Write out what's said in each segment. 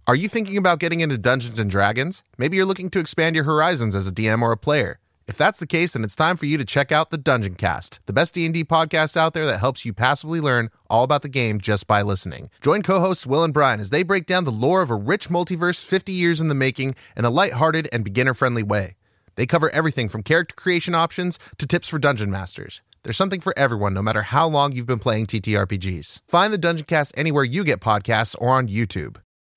Are you thinking about getting into Dungeons & Dragons? Maybe you're looking to expand your horizons as a DM or a player. If that's the case, then it's time for you to check out the Dungeon Cast, the best D&D podcast out there that helps you passively learn all about the game just by listening. Join co-hosts Will and Brian as they break down the lore of a rich multiverse 50 years in the making in a lighthearted and beginner-friendly way. They cover everything from character creation options to tips for dungeon masters. There's something for everyone, no matter how long you've been playing TTRPGs. Find the Dungeon Cast anywhere you get podcasts or on YouTube.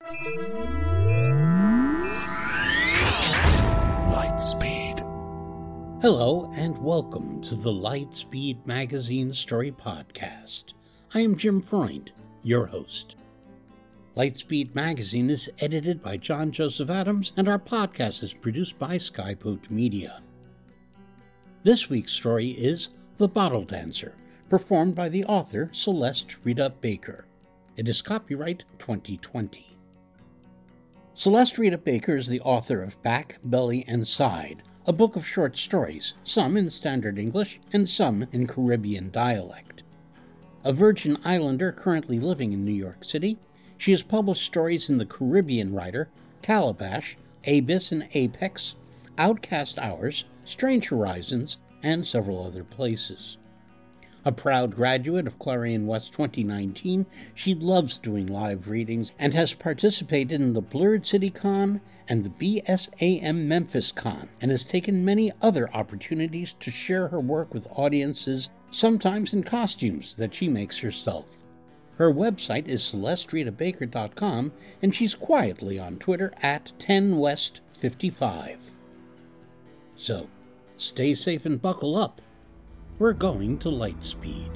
Lightspeed. Hello and welcome to the Lightspeed Magazine Story Podcast. I am Jim Freund, your host. Lightspeed Magazine is edited by John Joseph Adams, and our podcast is produced by Skypote Media. This week's story is The Bottle Dancer, performed by the author Celeste Rita Baker. It is copyright 2020. Celeste Rita Baker is the author of Back, Belly, and Side, a book of short stories, some in Standard English and some in Caribbean dialect. A Virgin Islander currently living in New York City, she has published stories in The Caribbean Writer, Calabash, Abyss and Apex, Outcast Hours, Strange Horizons, and several other places. A proud graduate of Clarion West 2019, she loves doing live readings and has participated in the Blurred City Con and the BSAM Memphis Con, and has taken many other opportunities to share her work with audiences, sometimes in costumes that she makes herself. Her website is CelesteRitaBaker.com, and she's quietly on Twitter at 10West55. So, stay safe and buckle up. We're going to Lightspeed.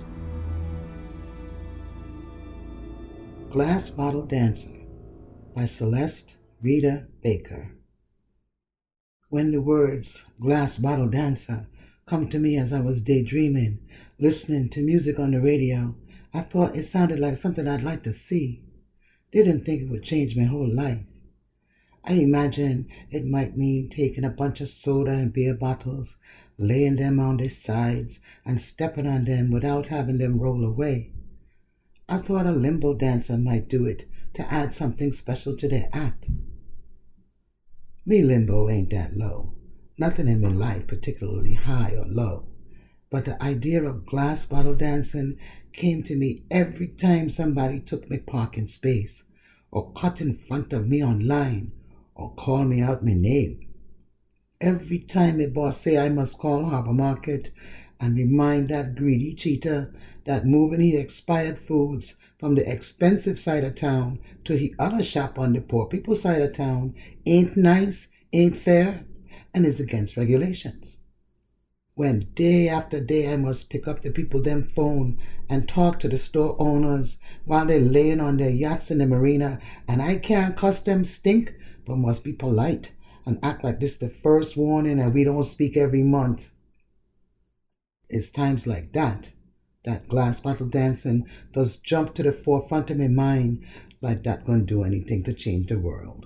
Glass Bottle Dancer by Celeste Rita Baker. When the words Glass Bottle Dancer come to me as I was daydreaming, listening to music on the radio, I thought it sounded like something I'd like to see. Didn't think it would change my whole life. I imagined it might mean taking a bunch of soda and beer bottles, laying them on their sides and stepping on them without having them roll away. I thought a limbo dancer might do it to add something special to their act. Me limbo ain't that low. Nothing in my life particularly high or low. But the idea of glass bottle dancing came to me every time somebody took my parking space, or cut in front of me online, or called me out my name. Every time my boss say I must call Harbor Market and remind that greedy cheater that moving his expired foods from the expensive side of town to the other shop on the poor people's side of town ain't nice, ain't fair, and is against regulations. When day after day I must pick up the people them phone and talk to the store owners while they're laying on their yachts in the marina, and I can't cuss them stink, but must be polite and act like this the first warning and we don't speak every month. It's times like that glass bottle dancing does jump to the forefront of my mind, like that gonna do anything to change the world.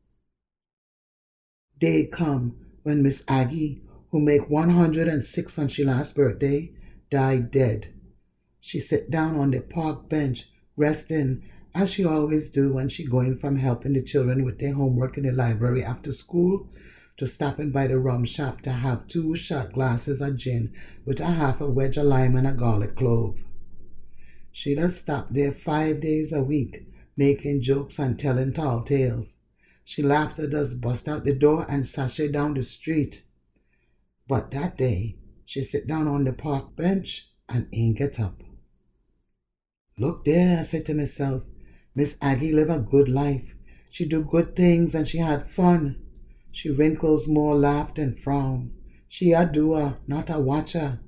Day come when Miss Aggie, who make 106 on she last birthday, died dead. She sit down on the park bench, resting, as she always do when she going from helping the children with their homework in the library after school to stopping by the rum shop to have 2 shot glasses of gin with a half a wedge of lime and a garlic clove. She does stop there 5 days a week, making jokes and telling tall tales. She laughter does bust out the door and sashay down the street. But that day, she sit down on the park bench and ain't get up. Look there, I said to myself, Miss Aggie live a good life. She do good things and she had fun. She wrinkles more laugh than frown. She a doer, not a watcher.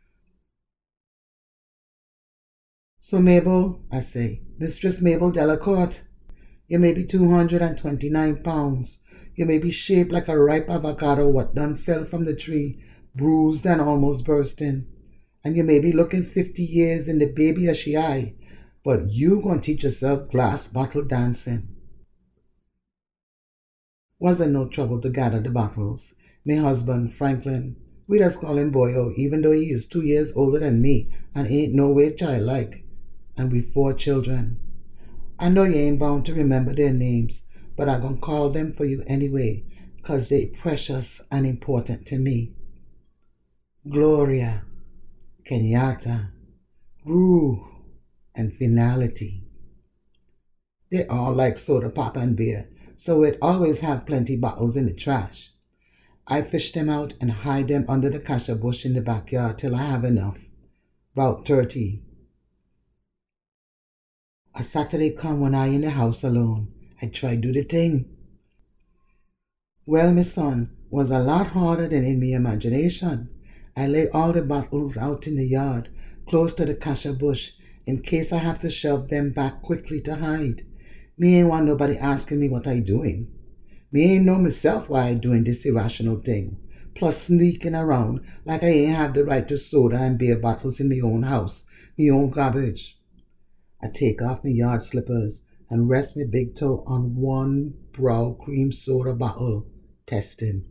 So Mabel, I say, Mistress Mabel Delacourt, you may be 229 pounds. You may be shaped like a ripe avocado what done fell from the tree, bruised and almost bursting. And you may be looking 50 years in the baby as she eye, but you gonna teach yourself glass bottle dancing. Wasn't no trouble to gather the bottles. My husband, Franklin, we just call him Boyo, even though he is 2 years older than me and ain't no way childlike. And we 4 children. I know you ain't bound to remember their names, but I'm going to call them for you anyway, 'cause they precious and important to me. Gloria, Kenyatta, Rue, and Finality. They all like soda pop and beer, so we'd always have plenty bottles in the trash. I fish them out and hide them under the cassia bush in the backyard till I have enough. About 30. A Saturday come when I in the house alone. I try do the thing. Well, my son, was a lot harder than in me imagination. I lay all the bottles out in the yard, close to the cassia bush, in case I have to shove them back quickly to hide. Me ain't want nobody asking me what I doing. Me ain't know myself why I doing this irrational thing, plus sneaking around like I ain't have the right to soda and beer bottles in me own house, me own garbage. I take off me yard slippers and rest me big toe on one brow cream soda bottle, testing.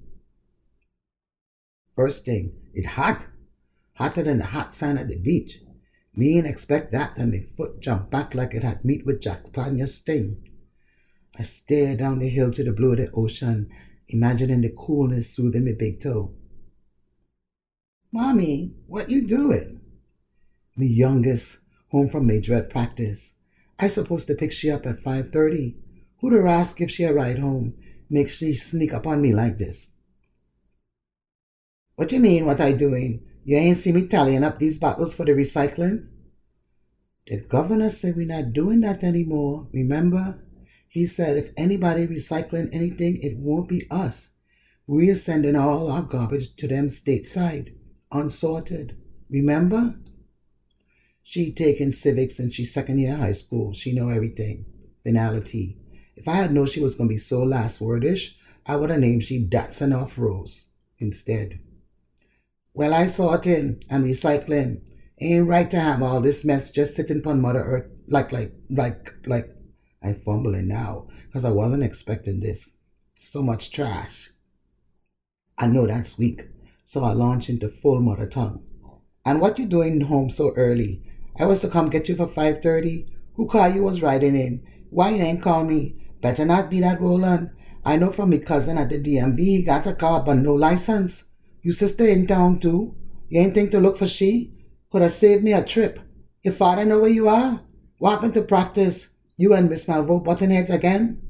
First thing, it hot, hotter than the hot sand at the beach. Me ain't expect that, and my foot jumped back like it had meat with Jack Tanya's sting. I stare down the hill to the blue of the ocean, imagining the coolness soothing my big toe. Mommy, what you doing? Me youngest, home from my dread practice. I supposed to pick she up at 5:30. Who'd her ask if she a ride home? Make she sneak up on me like this. What you mean, what I doing? You ain't see me tallying up these bottles for the recycling? The governor said we're not doing that anymore, remember? He said if anybody recycling anything, it won't be us. We're sending all our garbage to them stateside, unsorted. Remember? She taking civics and she's second year high school. She know everything. Finality. If I had known she was going to be so last wordish, I would have named she Datsun off Rose instead. Well, I sorting and recycling. Ain't right to have all this mess just sitting upon Mother Earth like. I'm fumbling now, because I wasn't expecting this. So much trash. I know that's weak, so I launch into full mother tongue. And what you doing home so early? I was to come get you for 5:30. Who car you was riding in? Why you ain't call me? Better not be that Roland. I know from me cousin at the DMV he got a car but no license. You sister in town too? You ain't think to look for she? Could have saved me a trip. Your father know where you are? What happened to practice? You and Miss Malvo button heads again?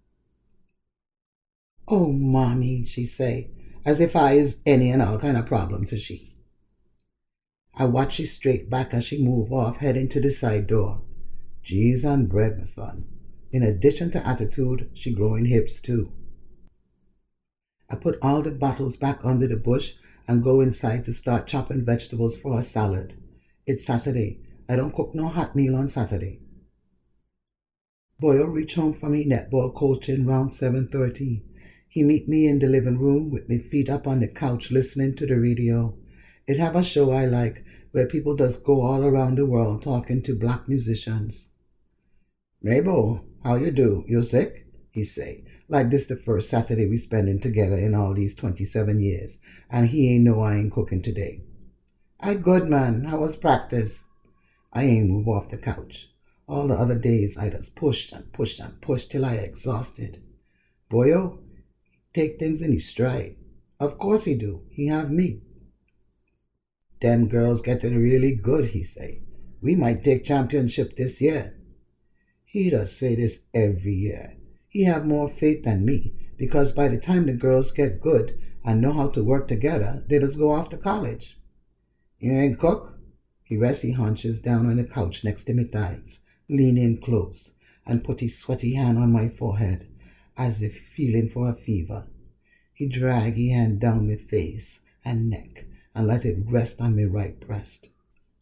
Oh, mommy, she say, as if I is any and all kind of problem to she. I watch she straight back as she move off, heading to the side door. Cheese and bread, my son. In addition to attitude, she growing hips too. I put all the bottles back under the bush and go inside to start chopping vegetables for a salad. It's Saturday. I don't cook no hot meal on Saturday. Boyo reach home from me netball coaching round 7:30. He meet me in the living room with me feet up on the couch listening to the radio. It have a show I like where people just go all around the world talking to black musicians. Mabel, how you do? You sick? He say. Like this the first Saturday we spending together in all these 27 years, and he ain't know I ain't cooking today. I good, man. How was practice? I ain't move off the couch. All the other days I just pushed and pushed and pushed till I exhausted. Boyo, take things in his stride. Of course he do. He have me. Them girls getting really good, he say. We might take championship this year. He does say this every year. He have more faith than me, because by the time the girls get good and know how to work together, they just go off to college. You ain't cook? He rests his hunches down on the couch next to my thighs, lean in close, and put his sweaty hand on my forehead, as if feeling for a fever. He drag his hand down my face and neck, and let it rest on my right breast.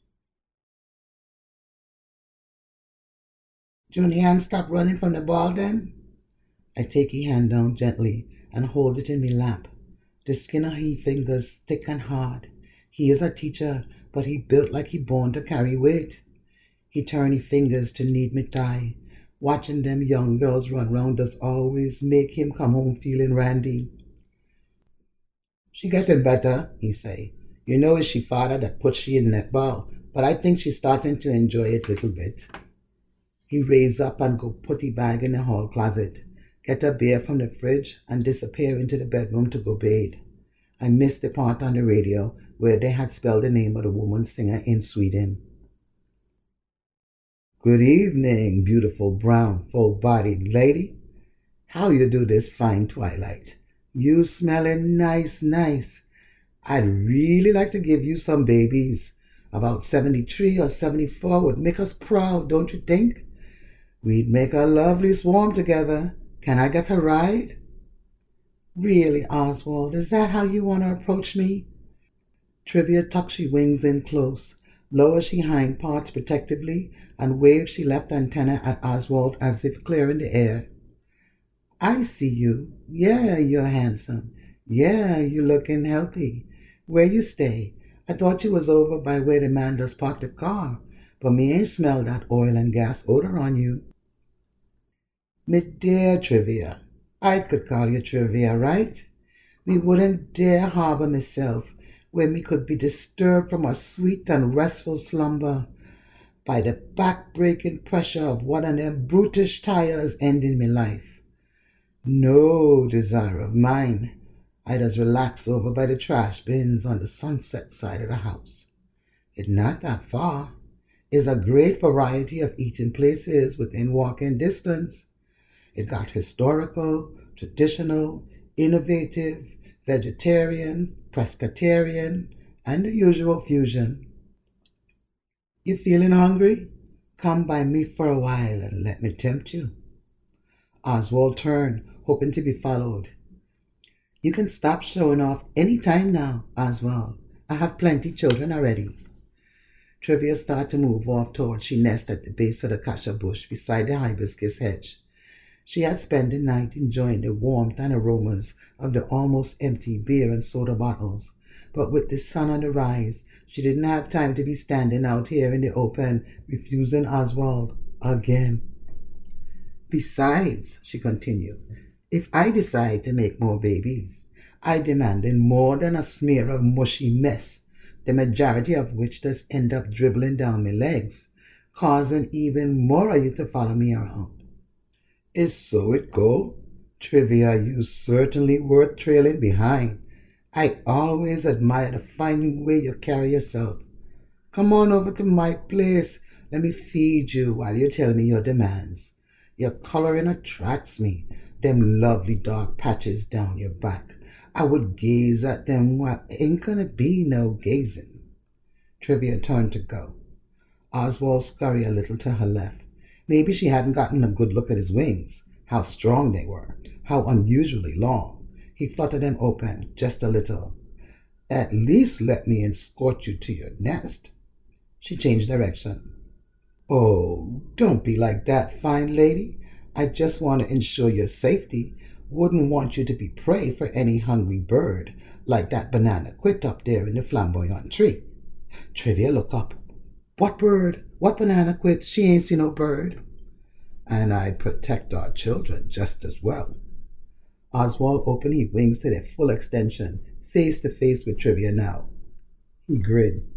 Junior, stop running from the ball then? I take his hand down gently and hold it in my lap. The skin of his fingers thick and hard. He is a teacher, but he built like he born to carry weight. He turn his fingers to knead me thigh. Watching them young girls run round does always make him come home feeling randy. She getting better, he say. You know it's she father that put she in netball, but I think she's starting to enjoy it little bit. He raise up and go put the bag in the hall closet, get a beer from the fridge, and disappear into the bedroom to go bathe. I missed the part on the radio where they had spelled the name of the woman singer in Sweden. Good evening, beautiful brown, full-bodied lady. How you do this fine twilight? You smelling nice. I'd really like to give you some babies. About 73 or 74 would make us proud, don't you think? We'd make a lovely swarm together. Can I get a ride? Really, Oswald, is that how you want to approach me? Trivia tucks she wings in close, lowers she hind parts protectively, and waves she left antenna at Oswald as if clearing the air. I see you. Yeah, you're handsome. Yeah, you looking healthy. Where you stay? I thought you was over by where the man does park the car, but me ain't smell that oil and gas odor on you. Me dear Trivia, I could call you Trivia, right? Me wouldn't dare harbor myself where me could be disturbed from a sweet and restful slumber by the back-breaking pressure of one of them brutish tires ending me life. No desire of mine. I just relax over by the trash bins on the sunset side of the house. It's not that far. It's a great variety of eating places within walking distance. It got historical, traditional, innovative, vegetarian, pescatarian, and the usual fusion. You feeling hungry? Come by me for a while and let me tempt you. Oswald turned, hoping to be followed. You can stop showing off any time now, Oswald. I have plenty children already. Trivia started to move off towards she nest at the base of the cassia bush beside the hibiscus hedge. She had spent the night enjoying the warmth and aromas of the almost empty beer and soda bottles, but with the sun on the rise, she didn't have time to be standing out here in the open, refusing Oswald again. Besides, she continued, if I decide to make more babies, I demanding more than a smear of mushy mess, the majority of which does end up dribbling down my legs, causing even more of you to follow me around. Is so it go? Trivia, you certainly worth trailing behind. I always admire the fine way you carry yourself. Come on over to my place. Let me feed you while you tell me your demands. Your coloring attracts me. Them lovely dark patches down your back. I would gaze at them while ain't gonna be no gazing. Trivia turned to go. Oswald scurried a little to her left. Maybe she hadn't gotten a good look at his wings, how strong they were, how unusually long. He fluttered them open just a little. At least let me escort you to your nest. She changed direction. Oh, don't be like that, fine lady. I just want to ensure your safety. Wouldn't want you to be prey for any hungry bird, like that banana quit up there in the flamboyant tree. Trivia, look up. What bird? What banana quit? She ain't seen no bird. And I'd protect our children just as well. Oswald opened his wings to their full extension, face to face with Trivia now. He grinned.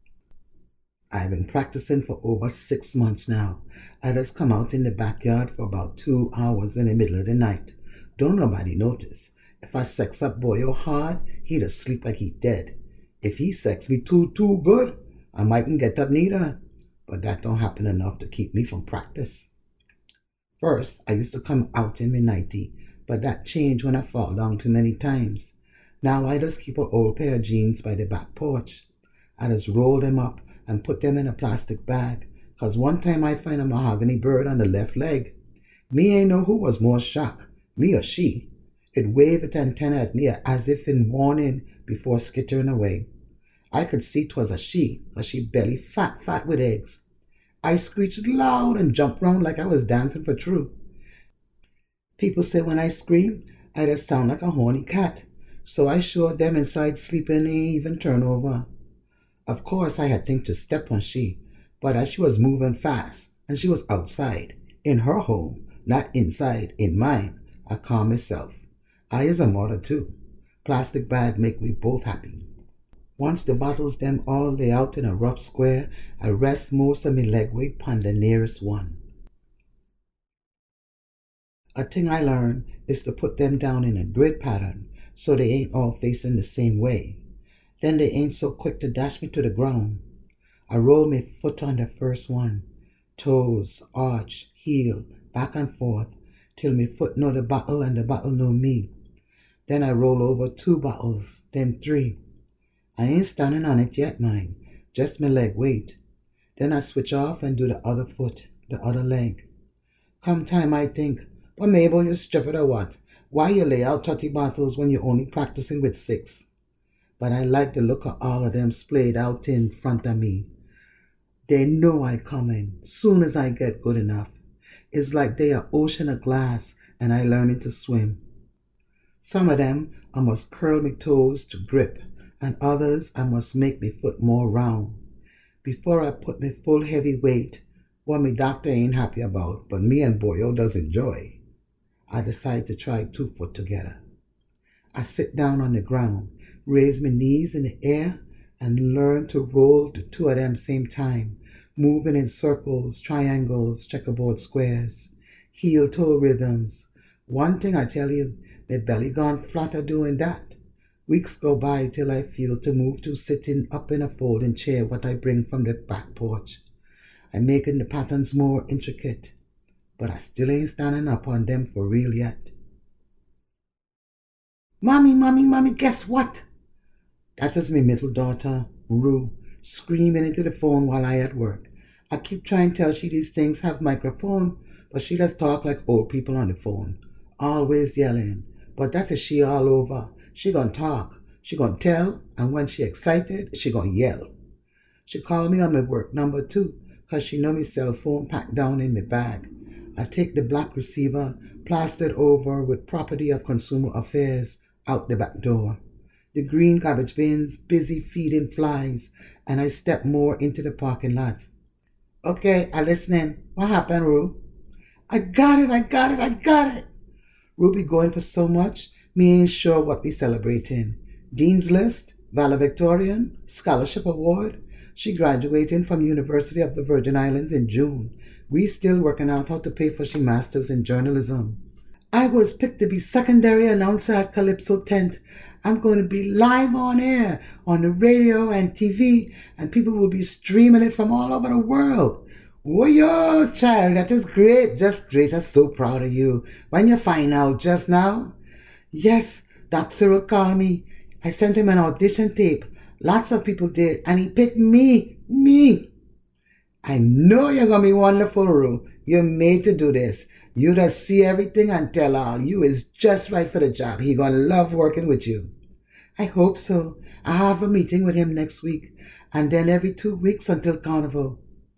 I've been practicing for over 6 months now. I just come out in the backyard for about 2 hours in the middle of the night. Don't nobody notice. If I sex up boyo hard, he'd asleep like he dead. If he sex me too good, I mightn't get up neither. But that don't happen enough to keep me from practice. First, I used to come out in my nightie, but that changed when I fall down too many times. Now I just keep an old pair of jeans by the back porch. I just roll them up and put them in a plastic bag, 'cause one time I find a mahogany bird on the left leg. Me ain't know who was more shocked, me or she. It waved its antenna at me as if in warning before skittering away. I could see 'twas a she, 'cause she belly fat with eggs. I screeched loud and jumped round like I was dancing for true. People say when I scream, I just sound like a horny cat, so I showed them inside sleeping ain't even turn over. Of course I had think to step on she, but as she was moving fast, and she was outside, in her home, not inside, in mine, I calm myself. I is a mother too. Plastic bag make we both happy. Once the bottles them all lay out in a rough square, I rest most of me leg weight pon the nearest one. A thing I learned is to put them down in a grid pattern so they ain't all facing the same way. Then they ain't so quick to dash me to the ground. I roll my foot on the first one, toes, arch, heel, back and forth, till my foot know the bottle and the bottle know me. Then I roll over 2 bottles, then 3. I ain't standing on it yet, mind, just my leg weight. Then I switch off and do the other foot, the other leg. Come time I think, but Mabel, you stupid or what? Why you lay out 30 bottles when you're only practicing with 6? But I like the look of all of them splayed out in front of me. They know I coming soon as I get good enough. It's like they are ocean of glass and I learning to swim. Some of them I must curl my toes to grip, and others I must make my foot more round. Before I put my full heavy weight, what my doctor ain't happy about, but me and Boyo does enjoy, I decide to try 2 foot together. I sit down on the ground, raise my knees in the air, and learn to roll the 2 of them same time, moving in circles, triangles, checkerboard squares, heel-toe rhythms. One thing I tell you, my belly gone flatter doing that. Weeks go by till I feel to move to sitting up in a folding chair what I bring from the back porch. I'm making the patterns more intricate, but I still ain't standing up on them for real yet. Mommy, guess what? That is my middle daughter, Rue, screaming into the phone while I at work. I keep trying to tell she these things have microphone, but she does talk like old people on the phone, always yelling. But that is she all over. She gonna talk, she gonna tell, and when she excited, she gonna yell. She called me on my work number too, cause she know me cell phone packed down in my bag. I take the black receiver, plastered over with property of Consumer Affairs, out the back door. The green garbage bins busy feeding flies, and I step more into the parking lot. Okay, I listening. What happened, Rue? I got it. Ruby going for so much, me ain't sure what we celebrating. Dean's List, valedictorian, scholarship award. She graduating from University of the Virgin Islands in June. We still working out how to pay for she masters in journalism. I was picked to be secondary announcer at Calypso Tent. I'm going to be live on air, on the radio and TV, and people will be streaming it from all over the world. Whoa, child, that is great, just great. I'm so proud of you. When you find out just now? Yes, Doc Cyril called me. I sent him an audition tape. Lots of people did, and he picked me. I know you're going to be wonderful, Rue. You're made to do this. You just see everything and tell all. You is just right for the job. He going to love working with you. I hope so. I have a meeting with him next week, and then every 2 weeks until Carnival.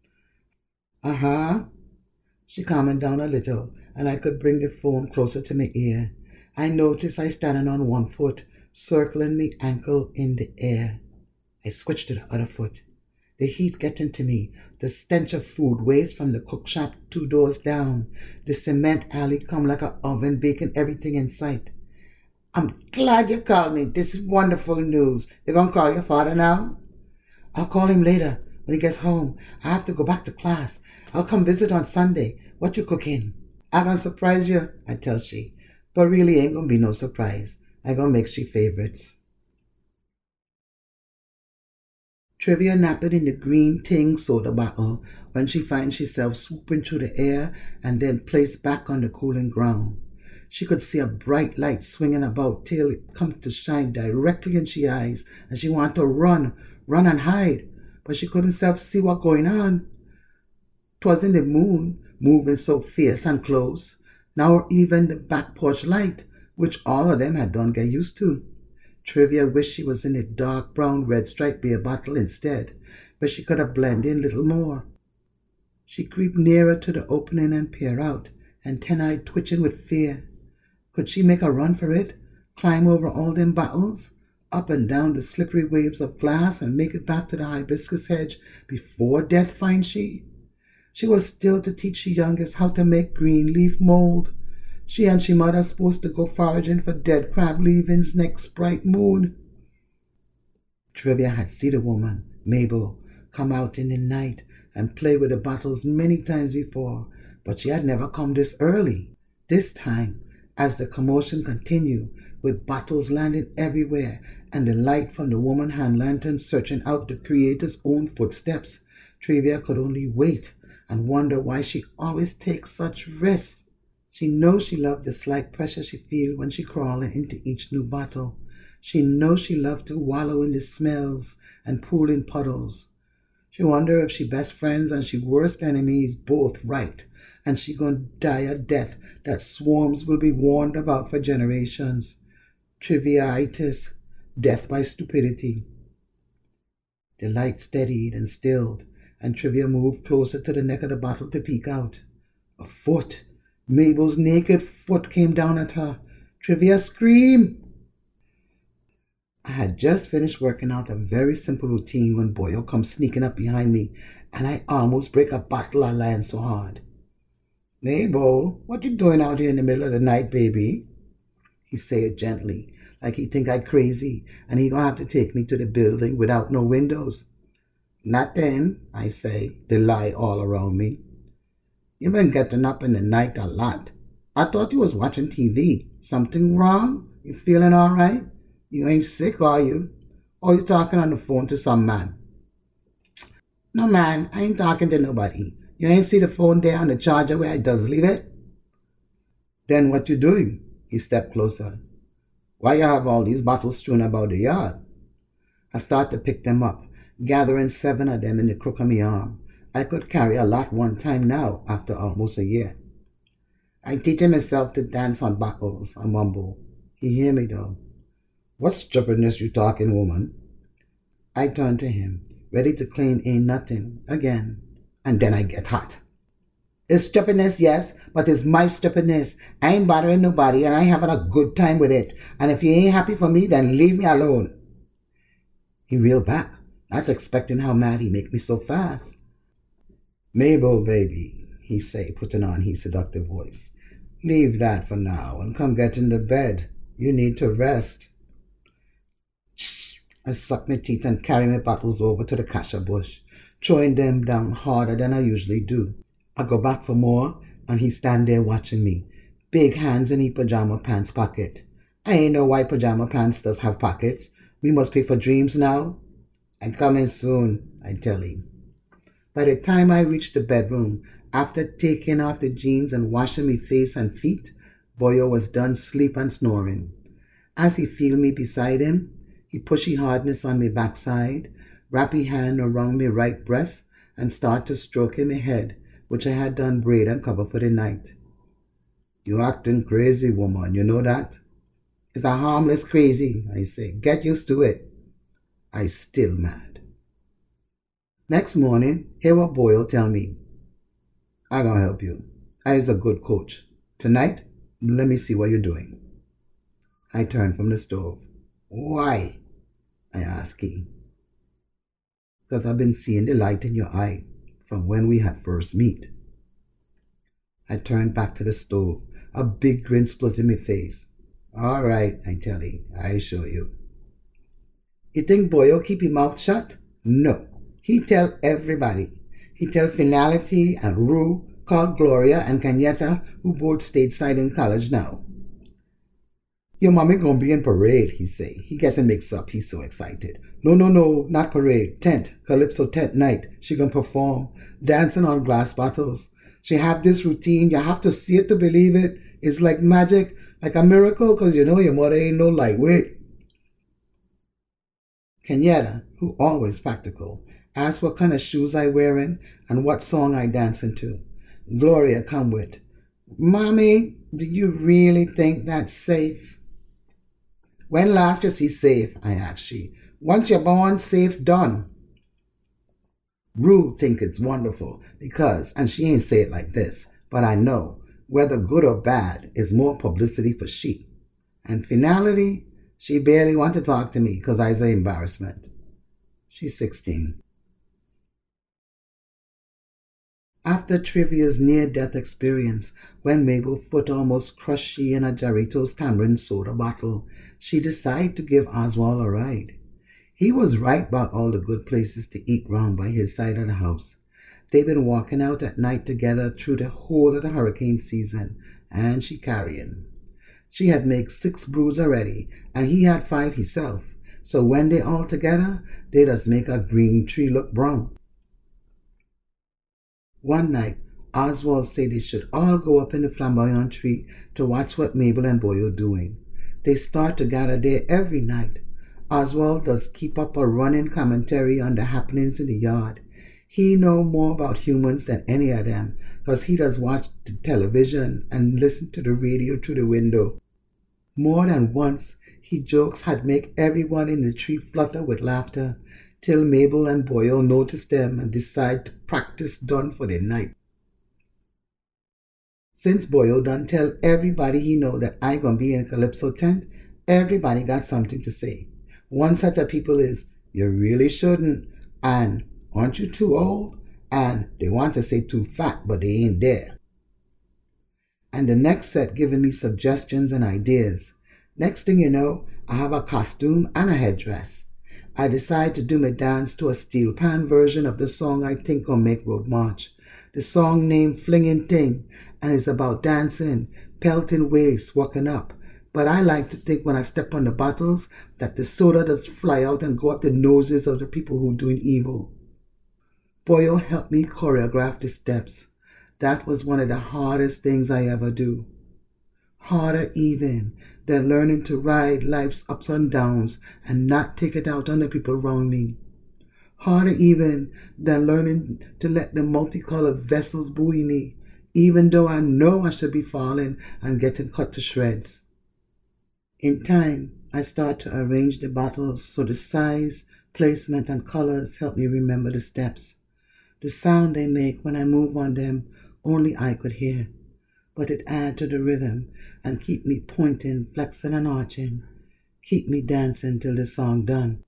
She calmed down a little, and I could bring the phone closer to my ear. I noticed I standing on 1 foot, circling me ankle in the air. I switched to the other foot. The heat getting to me, the stench of food waste from the cook shop 2 doors down, the cement alley come like an oven baking everything in sight. I'm glad you called me. This is wonderful news. You're going to call your father now? I'll call him later when he gets home. I have to go back to class. I'll come visit on Sunday. What you cooking? I'm going to surprise you, I tell she. But really ain't going to be no surprise. I going to make she favorites. Trivia napped in the green ting soda bottle when she finds herself swooping through the air and then placed back on the cooling ground. She could see a bright light swinging about till it come to shine directly in she eyes, and she wanted to run and hide, but she couldn't self see what going on. 'Twasn't the moon moving so fierce and close, nor even the back porch light, which all of them had done get used to. Trivia wished she was in a dark brown red striped beer bottle instead, where she could have blended in a little more. She creeped nearer to the opening and peered out, antennae twitching with fear. Could she make a run for it, climb over all them bottles, up and down the slippery waves of glass, and make it back to the hibiscus hedge before death find she? She was still to teach she youngest how to make green leaf mold. She and she mother supposed to go foraging for dead crab leavings next bright moon. Trivia had seen the woman, Mabel, come out in the night and play with the bottles many times before, but she had never come this early. This time, as the commotion continued, with bottles landing everywhere and the light from the woman hand lantern searching out the creator's own footsteps, Trivia could only wait and wonder why she always takes such risks. She knows she loved the slight pressure she feels when she crawls into each new bottle. She knows she loved to wallow in the smells and pool in puddles. She wonder if she best friends and she worst enemies both right, and she gonna die a death that swarms will be warned about for generations. Triviaitis, death by stupidity. The light steadied and stilled, and Trivia moved closer to the neck of the bottle to peek out. A foot, Mabel's naked foot, came down at her. Trivia screamed. I had just finished working out a very simple routine when Boyle comes sneaking up behind me, and I almost break a bottle I land so hard. "Mabel, what you doing out here in the middle of the night, baby?" He say it gently, like he think I crazy, and he gonna have to take me to the building without no windows. "Nothing," I say, the lie all around me. "You been getting up in the night a lot. I thought you was watching TV. Something wrong? You feeling all right? You ain't sick, are you? Or you talking on the phone to some man?" "No, man, I ain't talking to nobody. You ain't see the phone there on the charger where I does leave it?" "Then what you doing?" He stepped closer. "Why you have all these bottles strewn about the yard?" I start to pick them up, gathering 7 of them in the crook of my arm. I could carry a lot one time now, after almost a year. "I teaching myself to dance on bottles," I mumble. He hear me though. "What stupidness you talking, woman?" I turn to him, ready to claim ain't nothing again, and then I get hot. "It's stupidness, yes, but it's my stupidness. I ain't bothering nobody, and I having a good time with it. And if you ain't happy for me, then leave me alone." He reeled back, not expecting how mad he make me so fast. "Mabel, baby," he say, putting on his seductive voice, "leave that for now and come get into bed. You need to rest." I suck my teeth and carry my bottles over to the cassia bush, throwing them down harder than I usually do. I go back for more, and he stand there watching me, big hands in his pajama pants pocket. I ain't know why pajama pants does have pockets. We must pay for dreams now. "I'm coming soon," I tell him. By the time I reach the bedroom, after taking off the jeans and washing my face and feet, Boyo was done sleep and snoring. As he feel me beside him, he push his hardness on me backside, wrap his hand around me right breast, and start to stroke in my head, which I had done braid and cover for the night. "You acting crazy, woman, you know that?" "It's a harmless crazy," I say. "Get used to it." I still mad. Next morning, hear what Boyle tell me. "I gonna help you. I is a good coach. Tonight, let me see what you're doing." I turn from the stove. "Why?" I ask he. "Because I've been seeing the light in your eye from when we had first meet." I turned back to the stove, a big grin split in my face. "All right," I tell him, "I show you." You think Boyo keep his mouth shut? No. He tell everybody. He tell Finality and Rue, called Gloria and Cañeta, who both stateside in college now. "Your mommy gonna be in parade," he say. He get the mix up. He's so excited. No, not parade. Tent, Calypso tent night. She gonna perform, dancing on glass bottles. She have this routine. You have to see it to believe it. It's like magic, like a miracle, because you know your mother ain't no lightweight. Cañeta, who always practical, asked what kind of shoes I wearing and what song I dancing to. Gloria come with, "Mommy, do you really think that's safe?" "When last you see safe?" I ask she. "Once you're born, safe done." Rue think it's wonderful because, and she ain't say it like this, but I know, whether good or bad is more publicity for she. And Finality, she barely want to talk to me because I's an embarrassment. She's 16. After Trivia's near-death experience, when Mabel's foot almost crushed she in a Jarritos tamarind soda bottle, she decided to give Oswald a ride. He was right about all the good places to eat round by his side of the house. They'd been walking out at night together through the whole of the hurricane season, and she carrying. She had made 6 broods already, and he had 5 himself. So when they all together, they just make a green tree look brown. One night, Oswald said they should all go up in the flamboyant tree to watch what Mabel and Boyle doing. They start to gather there every night. Oswald does keep up a running commentary on the happenings in the yard. He know more about humans than any of them, because he does watch the television and listen to the radio through the window. More than once, he jokes had make everyone in the tree flutter with laughter, till Mabel and Boyle notice them and decide to practice done for the night. Since Boyle done tell everybody he know that I gonna be in Calypso tent, everybody got something to say. One set of people is, "You really shouldn't," and "Aren't you too old?" and they want to say too fat, but they ain't there. And the next set giving me suggestions and ideas. Next thing you know, I have a costume and a headdress. I decide to do my dance to a steel pan version of the song I think will make Road March. The song named Flingin' Thing, and it's about dancing, pelting waves, walking up. But I like to think when I step on the bottles that the soda does fly out and go up the noses of the people who doing evil. Boyle helped me choreograph the steps. That was one of the hardest things I ever do. Harder even than learning to ride life's ups and downs and not take it out on the people around me. Harder even than learning to let the multicolored vessels buoy me, even though I know I should be falling and getting cut to shreds. In time, I start to arrange the bottles so the size, placement, and colors help me remember the steps. The sound they make when I move on them, only I could hear. But it add to the rhythm and keep me pointing, flexing, and arching. Keep me dancing till the song done.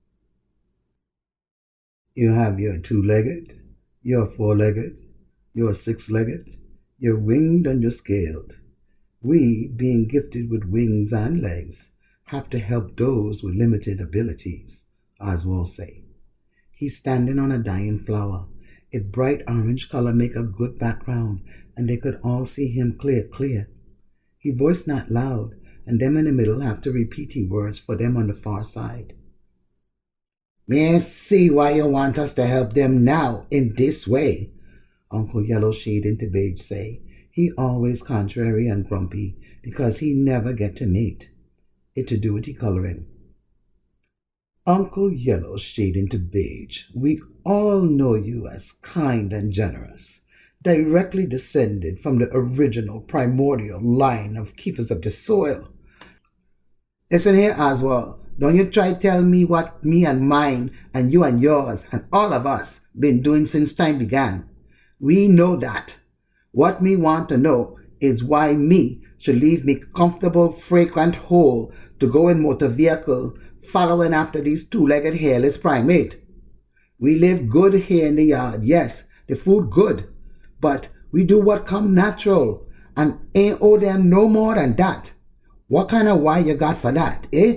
You have your 2-legged, your 4-legged, your 6-legged, you're winged and you're scaled. We, being gifted with wings and legs, have to help those with limited abilities, Oswald say. He's standing on a dying flower. Its bright orange color make a good background, and they could all see him clear. He voiced not loud, and them in the middle have to repeat his words for them on the far side. "Me see why you want us to help them now in this way," Uncle Yellow Shade into Beige say. He always contrary and grumpy, because he never get to mate. It to do with the coloring. "Uncle Yellow Shade into Beige, we all know you as kind and generous, directly descended from the original primordial line of keepers of the soil. Listen here, Oswald, don't you try tell me what me and mine and you and yours and all of us been doing since time began. We know that. What me want to know is why me should leave me comfortable, fragrant hole to go in motor vehicle following after these 2-legged hairless primate. We live good here in the yard, yes, the food good, but we do what come natural and ain't owe them no more than that. What kind of why you got for that, eh?"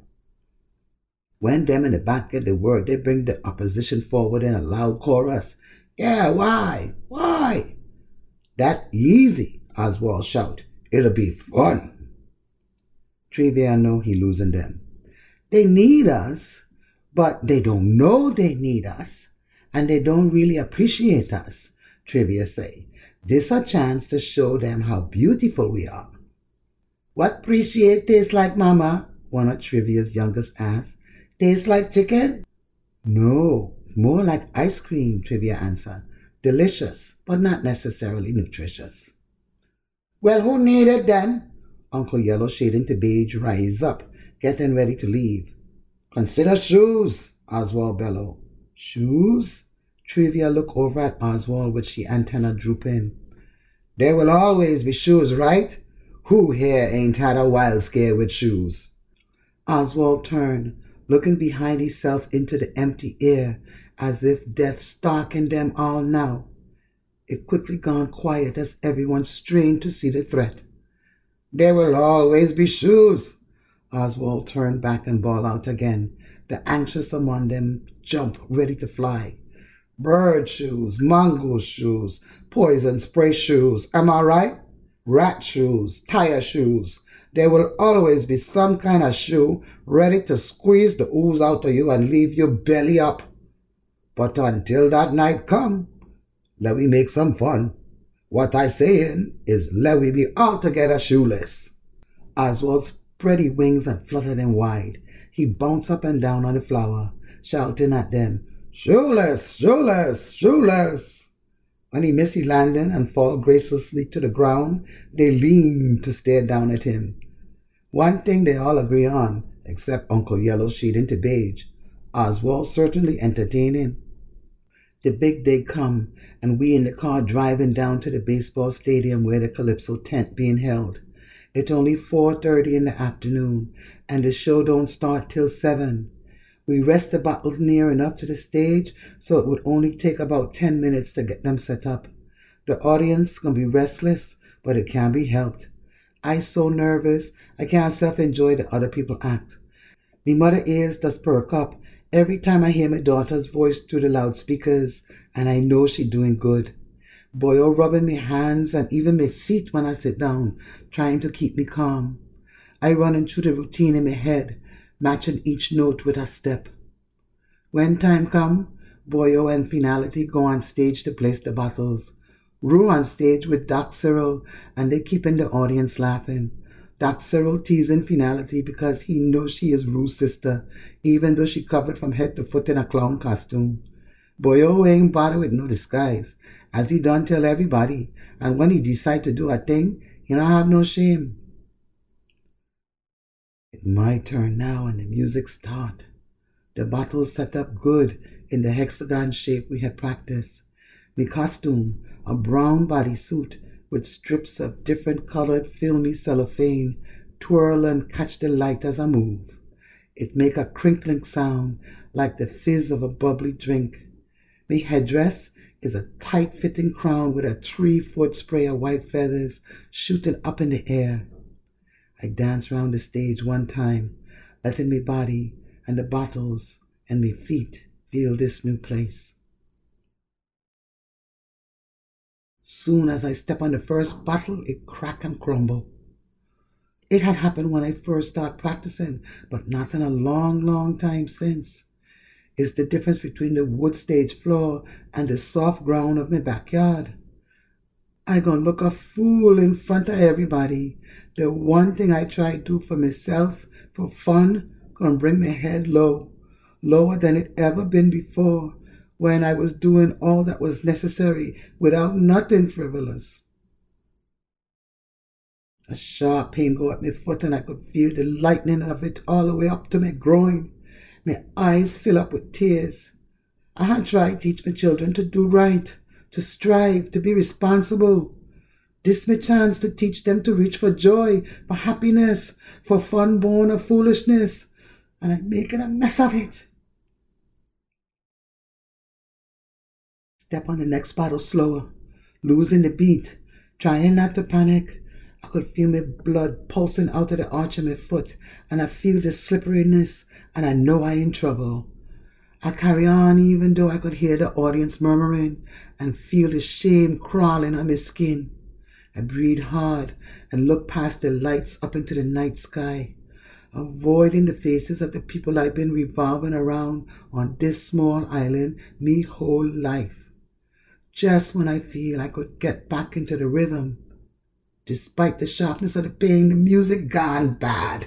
When them in the back get the word, they bring the opposition forward in a loud chorus. "Yeah, why? Why?" "That easy," Oswald shout. "It'll be fun." Trivia know he losing them. They need us, but they don't know they need us, and they don't really appreciate us, Trivia say. This a chance to show them how beautiful we are. "What appreciate taste like, Mama?" one of Trivia's youngest asked. "Taste like chicken?" "No, more like ice cream," Trivia answered. "Delicious, but not necessarily nutritious." "Well, who need it then?" Uncle Yellow Shade into Beige rise up, getting ready to leave. "Consider shoes," Oswald bellow. "Shoes?" Trivia look over at Oswald with she antenna drooping. "There will always be shoes, right? Who here ain't had a wild scare with shoes?" Oswald turned, looking behind himself into the empty air, as if death stalking them all now. It quickly gone quiet as everyone strained to see the threat. "There will always be shoes." Oswald turned back and bawled out again. The anxious among them jump, ready to fly. "Bird shoes, mongoose shoes, poison spray shoes, am I right?" rat shoes, tire shoes. There will always be some kind of shoe ready to squeeze the ooze out of you and leave you belly up. But until that night come, let we make some fun. What I saying is let we be altogether shoeless. Oswald spread his wings and fluttered them wide. He bounced up and down on the flower, shouting at them, "Shoeless, shoeless, shoeless." When he missed his landing and fall gracefully to the ground, they leaned to stare down at him. One thing they all agree on, except Uncle Yellow Sheet into beige, Oswald certainly entertaining. The big day come, and we in the car driving down to the baseball stadium where the Calypso tent being held. It's only 4:30 in the afternoon, and the show don't start till 7. We rest the bottles near enough to the stage, so it would only take about 10 minutes to get them set up. The audience gonna be restless, but it can't be helped. I so nervous, I can't self-enjoy the other people act. Me mother ears does perk up every time I hear my daughter's voice through the loudspeakers, and I know she doing good. Boyo rubbing me hands and even my feet when I sit down, trying to keep me calm. I running through the routine in my head, matching each note with a step. When time come, Boyo and Finality go on stage to place the bottles. Rue on stage with Doc Cyril, and they keeping the audience laughing. Doc Cyril teasing Finality because he knows she is Rue's sister, even though she covered from head to foot in a clown costume. Boyo ain't bother with no disguise, as he done tell everybody, and when he decide to do a thing, he don't have no shame. It's my turn now, and the music start. The bottles set up good in the hexagon shape we had practiced. Me costume, a brown bodysuit with strips of different colored filmy cellophane, twirl and catch the light as I move. It make a crinkling sound like the fizz of a bubbly drink. Me headdress is a tight-fitting crown with a 3-foot spray of white feathers shooting up in the air. I dance round the stage one time, letting me body and the bottles and me feet feel this new place. Soon as I step on the first bottle, it crack and crumble. It had happened when I first started practicing, but not in a long, long time since. It's the difference between the wood stage floor and the soft ground of my backyard. I gonna look a fool in front of everybody. The one thing I try to do for myself, for fun, gonna bring my head low, lower than it ever been before, when I was doing all that was necessary without nothing frivolous. A sharp pain go up my foot, and I could feel the lightning of it all the way up to my groin. My eyes fill up with tears. I had tried to teach my children to do right, to strive, to be responsible. This my chance to teach them to reach for joy, for happiness, for fun born of foolishness, and I'm making a mess of it. Step on the next bottle slower, losing the beat, trying not to panic. I could feel my blood pulsing out of the arch of my foot, and I feel the slipperiness, and I know I in trouble. I carry on even though I could hear the audience murmuring and feel the shame crawling on my skin. I breathe hard and look past the lights up into the night sky, avoiding the faces of the people I've been revolving around on this small island me whole life. Just when I feel I could get back into the rhythm, despite the sharpness of the pain, the music gone bad.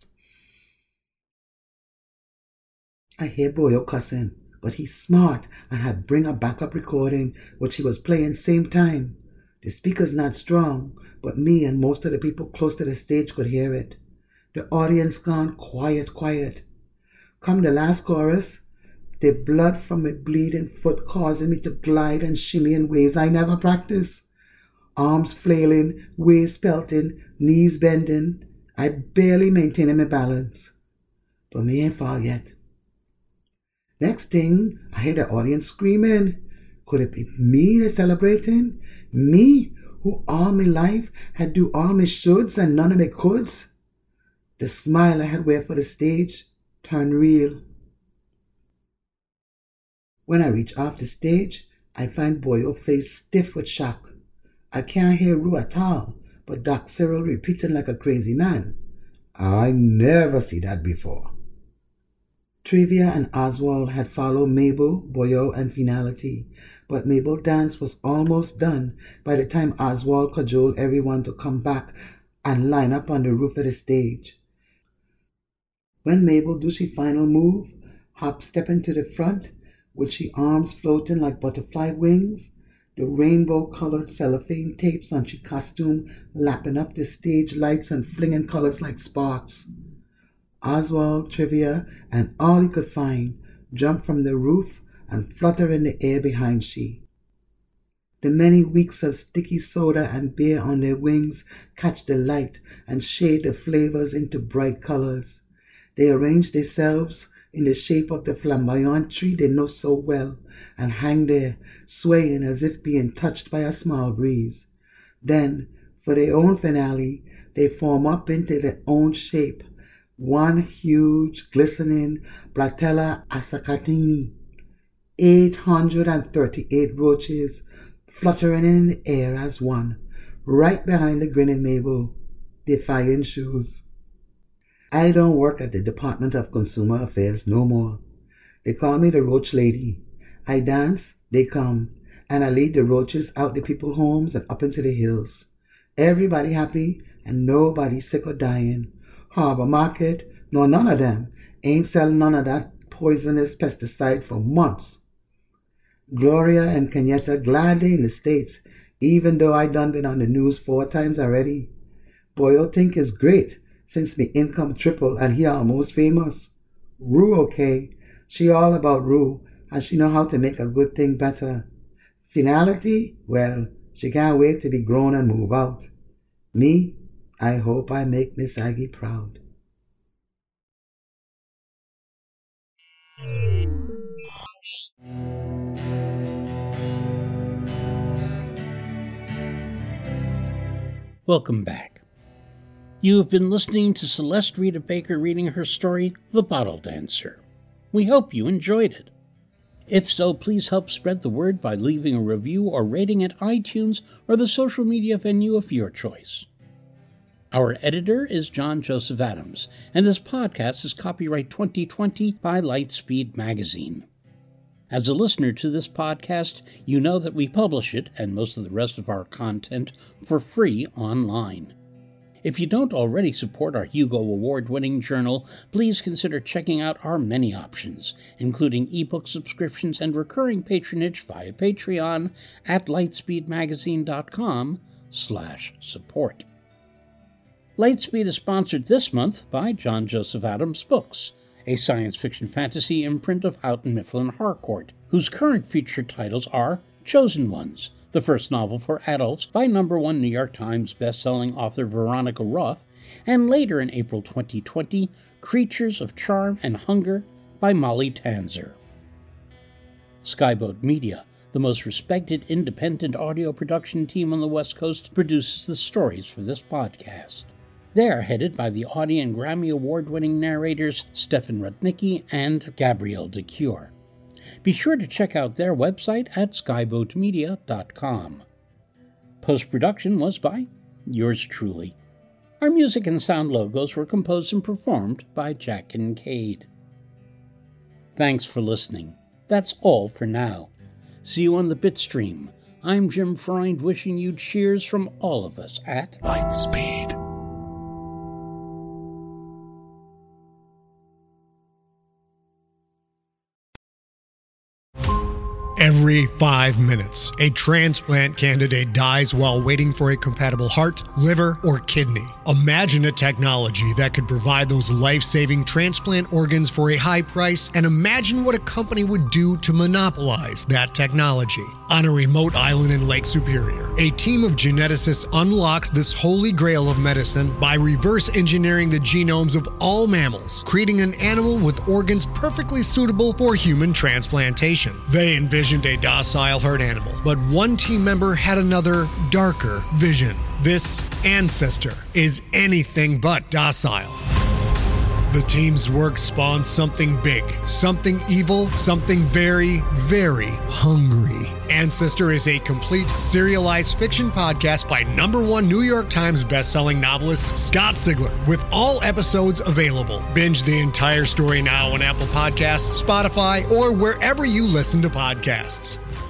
I hear Boyo cussing, but he's smart and had bring a backup recording which he was playing same time. The speaker's not strong, but me and most of the people close to the stage could hear it. The audience gone quiet. Come the last chorus, the blood from my bleeding foot causing me to glide and shimmy in ways I never practiced. Arms flailing, waist pelting, knees bending. I barely maintaining my balance. But me ain't fall yet. Next thing, I hear the audience screaming. Could it be me they're celebrating? Me, who all my life had do all my shoulds and none of my coulds? The smile I had wear for the stage turned real. When I reach off the stage, I find Boyo's face stiff with shock. I can't hear Rue at all, but Doc Cyril repeating like a crazy man. I never see that before. Trivia and Oswald had followed Mabel, Boyo, and Finality, but Mabel's dance was almost done by the time Oswald cajoled everyone to come back and line up on the roof of the stage. When Mabel do she final move, hop stepping to the front, with she arms floating like butterfly wings, the rainbow-colored cellophane tapes on she costume lapping up the stage lights and flinging colors like sparks. Oswald, Trivia, and all he could find jumped from the roof and flutter in the air behind she. The many weeks of sticky soda and beer on their wings catch the light and shade the flavors into bright colors. They arrange themselves in the shape of the flamboyant tree they know so well and hang there, swaying as if being touched by a small breeze. Then, for their own finale, they form up into their own shape, one huge, glistening Blatella Asacatini, 838 roaches fluttering in the air as one, right behind the grinning Mabel, defying shoes. I don't work at the Department of Consumer Affairs no more. They call me the Roach Lady. I dance, they come, and I lead the roaches out the people's homes and up into the hills. Everybody happy and nobody sick or dying. Harbor Market, no, none of them ain't selling none of that poisonous pesticide for months. Gloria and Kenyatta glad they in the States, even though I done been on the news 4 times already. Boyo think it's great, since me income triple and he almost famous. Rue okay, she all about Rue, and she know how to make a good thing better. Finality, well, she can't wait to be grown and move out. Me, I hope I make Miss Aggie proud. Welcome back. You have been listening to Celeste Rita Baker reading her story, The Bottle Dancer. We hope you enjoyed it. If so, please help spread the word by leaving a review or rating at iTunes or the social media venue of your choice. Our editor is John Joseph Adams, and this podcast is copyright 2020 by Lightspeed Magazine. As a listener to this podcast, you know that we publish it, and most of the rest of our content, for free online. If you don't already support our Hugo Award-winning journal, please consider checking out our many options, including ebook subscriptions and recurring patronage via Patreon at lightspeedmagazine.com/support. Lightspeed is sponsored this month by John Joseph Adams Books, a science fiction fantasy imprint of Houghton Mifflin Harcourt, whose current featured titles are Chosen Ones, the first novel for adults by #1 New York Times bestselling author Veronica Roth, and later in April 2020, Creatures of Charm and Hunger by Molly Tanzer. Skyboat Media, the most respected independent audio production team on the West Coast, produces the stories for this podcast. They are headed by the Audie and Grammy Award-winning narrators Stefan Rudnicki and Gabrielle DeCure. Be sure to check out their website at skyboatmedia.com. Post-production was by yours truly. Our music and sound logos were composed and performed by Jack Kincaid. Thanks for listening. That's all for now. See you on the Bitstream. I'm Jim Freund wishing you cheers from all of us at Lightspeed. Every 5 minutes, a transplant candidate dies while waiting for a compatible heart, liver, or kidney. Imagine a technology that could provide those life-saving transplant organs for a high price, and imagine what a company would do to monopolize that technology. On a remote island in Lake Superior, a team of geneticists unlocks this holy grail of medicine by reverse engineering the genomes of all mammals, creating an animal with organs perfectly suitable for human transplantation. They envisioned a docile herd animal, but one team member had another, darker vision. This ancestor is anything but docile. The team's work spawns something big, something evil, something very, very hungry. Ancestor is a complete serialized fiction podcast by #1 New York Times bestselling novelist Scott Sigler, with all episodes available. Binge the entire story now on Apple Podcasts, Spotify, or wherever you listen to podcasts.